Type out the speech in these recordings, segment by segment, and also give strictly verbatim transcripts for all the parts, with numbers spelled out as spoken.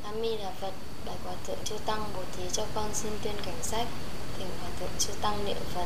A Mi Đà Phật. Bài Hòa Thượng Chư Tăng Bồ Thí cho con xin tuyên cảnh sách. Thỉnh Hòa Thượng Chư Tăng niệm Phật.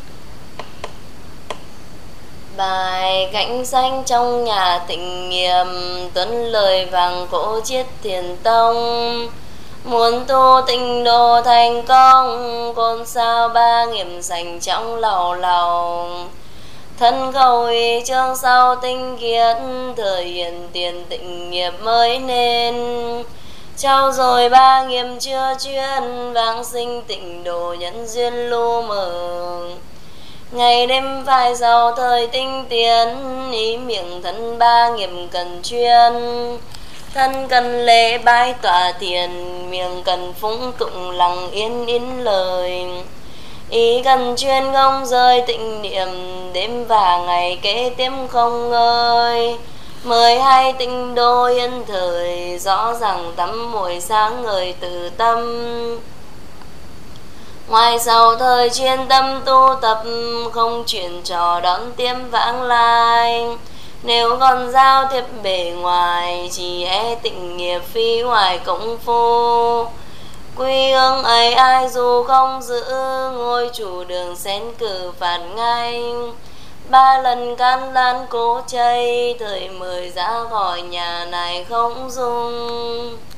Bài cảnh danh trong nhà tịnh nghiệp, tuấn lời vàng cỗ chiết thiền tông. Muốn tu tịnh độ thành công, côn sao ba nghiệp sành trong lầu lầu. Thân khẩu ý chương sau tinh khiết, thời hiện tiền tịnh nghiệp mới nên. Trao rồi ba nghiệp chưa chuyên, vãng sinh tịnh độ nhân duyên lu mờ. Ngày đêm phải giàu thời tinh tiến, ý miệng thân ba nghiệp cần chuyên. Thân cần lễ bái tọa thiền, miệng cần phúng tụng lặng yên in lời. Ý cần chuyên không rơi tịnh niệm, đêm và ngày kế tiếp không ngơi. Mời hai tịnh đô yên thời, rõ ràng tắm mùi sáng ngời từ tâm. Ngoài sau thời chuyên tâm tu tập, không chuyện trò đón tiếp vãng lai. Nếu còn giao tiếp bề ngoài, chỉ e tịnh nghiệp phi ngoài công phu. Quy ương ấy ai dù không giữ, ngôi chủ đường xén cử phạt ngay. Ba lần can lan cố chay, thời mời ra khỏi nhà này không dung.